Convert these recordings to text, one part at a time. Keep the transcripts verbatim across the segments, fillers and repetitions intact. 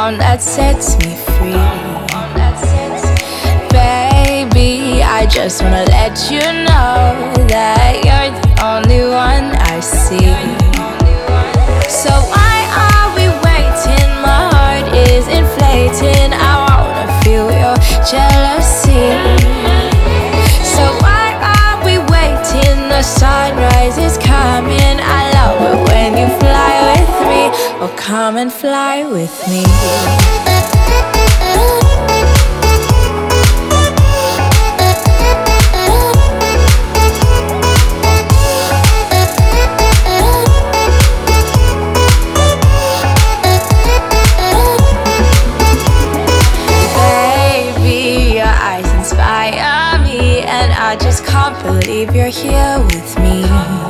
on that sets me free. Baby, I just wanna let you know that you're the only one I see. So why are we waiting? My heart is inflating. I wanna feel your jealousy. So why are we waiting? The sunrise is coming. I love it when you fly with me. Oh, come and fly with me. I just can't believe you're here with me.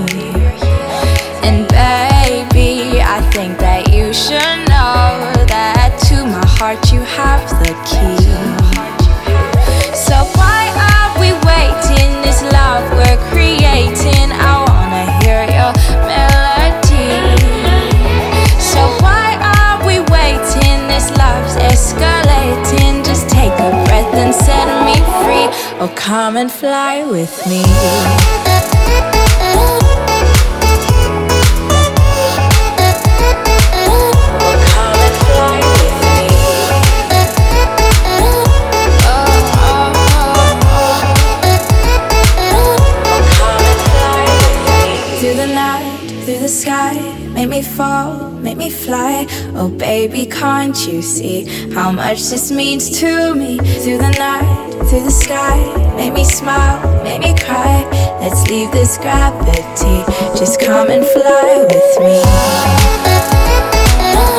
And baby, I think that you should know that to my heart you have the key. So why are we waiting? This love we're creating, I wanna hear your melody. So why are we waiting? This love's escalating. Just take a breath and set me free. Oh, come and fly with me. Oh, come and fly with me. Oh, oh, oh, oh. Oh, come and fly with me. Through the night, through the sky, make me fall, make me fly. Oh baby, can't you see how much this means to me? Through the night, through the sky, make me smile, make me cry. Let's leave this gravity, just come and fly with me.